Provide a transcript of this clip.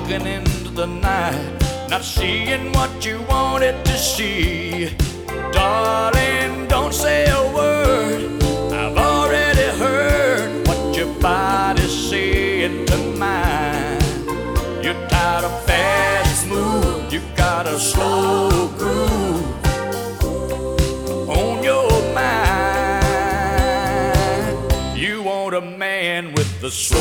walking into the night, not seeing what you wanted to see. Darling, don't say a word, I've already heard what your body's saying to mine. You're tired of fast smooth, you got a slow groove on your mind. You want a man with the slow